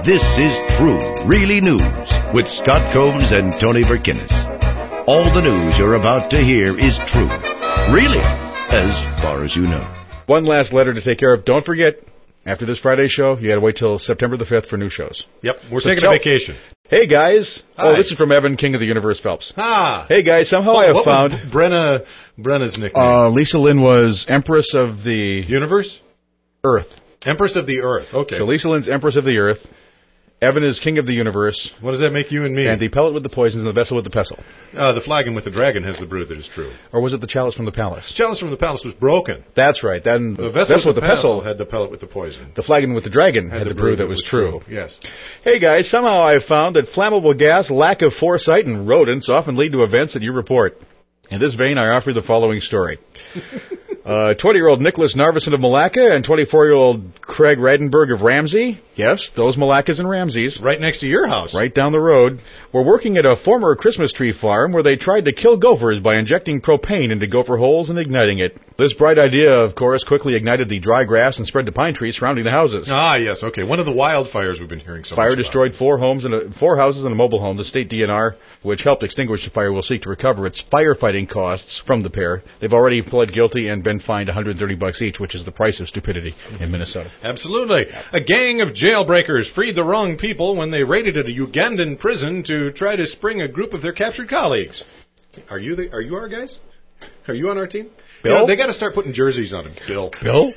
This is True, Really News with Scott Combs and Tony Verkinnis. All the news you're about to hear is true. Really, as far as you know. One last letter to take care of. Don't forget, after this Friday show, you got to wait till September the 5th for new shows. Yep, we're taking a vacation. Hey, guys. Hi. Oh, this is from Evan, King of the Universe Phelps. Ah. Hey, guys, somehow I have what found... was Brenna's nickname? Lisa Lynn was Empress of the... Universe? Earth. Empress of the Earth, okay. So Lisa Lynn's Empress of the Earth. Evan is King of the Universe. What does that make you and me? And the pellet with the poisons and the vessel with the pestle. The flagon with the dragon has the brew that is true. Or was it the chalice from the palace? The chalice from the palace was broken. That's right. Then The vessel with the pestle had the pellet with the poison. The flagon with the dragon had the brew that was true. Yes. Hey, guys, somehow I found that flammable gas, lack of foresight, and rodents often lead to events that you report. In this vein, I offer the following story. 20-year-old Nicholas Narveson of Malacca and 24-year-old Craig Reidenberg of Ramsey, yes, those Malaccas and Ramseys, Right next to your house. right down the road, were working at a former Christmas tree farm where they tried to kill gophers by injecting propane into gopher holes and igniting it. This bright idea, of course, quickly ignited the dry grass and spread to pine trees surrounding the houses. Ah, yes, okay. One of the wildfires we've been hearing so much Fire about. destroyed four houses and a mobile home. The state DNR, which helped extinguish the fire, will seek to recover its firefighting costs from the pair. They've already pled guilty and been fined $130 each, which is the price of stupidity in Minnesota. Absolutely. A gang of jailbreakers freed the wrong people when they raided a Ugandan prison to try to spring a group of their captured colleagues. Are you our guys? Are you on our team? Bill? You know, they got to start putting jerseys on them. Bill. Bill?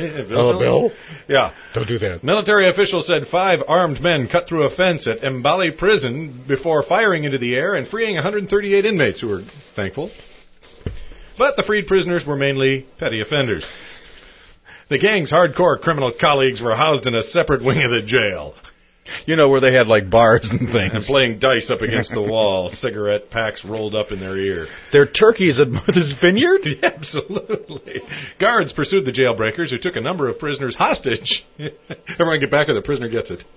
Bill? Yeah. Don't do that. Military officials said 5 armed men cut through a fence at Mbale prison before firing into the air and freeing 138 inmates who were thankful. But the freed prisoners were mainly petty offenders. The gang's hardcore criminal colleagues were housed in a separate wing of the jail. You know, where they had, like, bars and things. And playing dice up against the wall, cigarette packs rolled up in their ear. They're turkeys at Martha's Vineyard? Absolutely. Guards pursued the jailbreakers, who took a number of prisoners hostage. Everyone get back or the prisoner gets it.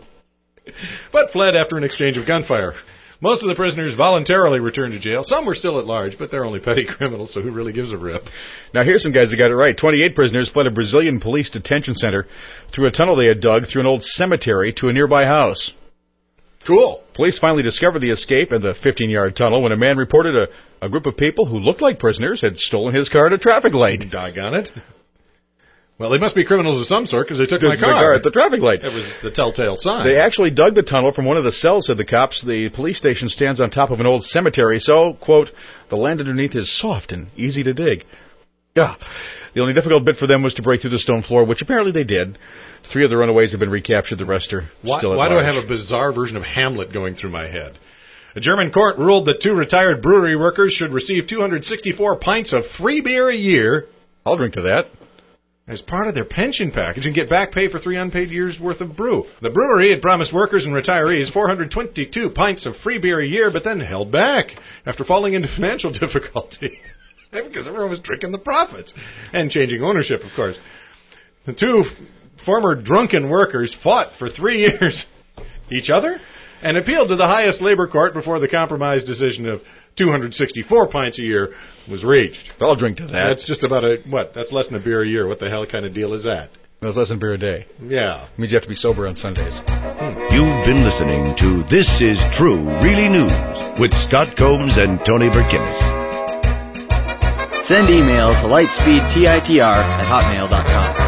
But fled after an exchange of gunfire. Most of the prisoners voluntarily returned to jail. Some were still at large, but they're only petty criminals, so who really gives a rip? Now, here's some guys that got it right. 28 prisoners fled a Brazilian police detention center through a tunnel they had dug through an old cemetery to a nearby house. Cool. Police finally discovered the escape in the 15-yard tunnel when a man reported a group of people who looked like prisoners had stolen his car at a traffic light. Doggone it. Well, they must be criminals of some sort because they took my The car at the traffic light. That was the telltale sign. They actually dug the tunnel from one of the cells, said the cops. The police station stands on top of an old cemetery, so, quote, the land underneath is soft and easy to dig. Yeah. The only difficult bit for them was to break through the stone floor, which apparently they did. 3 of the runaways have been recaptured. The rest are still at large. Why do I have a bizarre version of Hamlet going through my head? A German court ruled that 2 retired brewery workers should receive 264 pints of free beer a year. I'll drink to that. As part of their pension package and get back pay for 3 unpaid years' worth of brew. The brewery had promised workers and retirees 422 pints of free beer a year, but then held back after falling into financial difficulty. Because everyone was drinking the profits. And changing ownership, of course. The 2 former drunken workers fought for 3 years each other and appealed to the highest labor court before the compromise decision of 264 pints a year was reached. I'll drink to that. That's just about that's less than a beer a year. What the hell kind of deal is that? That's less than a beer a day. Yeah. It means you have to be sober on Sundays. You've been listening to This is True, Really News with Scott Combs and Tony Verkinnis. Send email to lightspeedtitr@hotmail.com.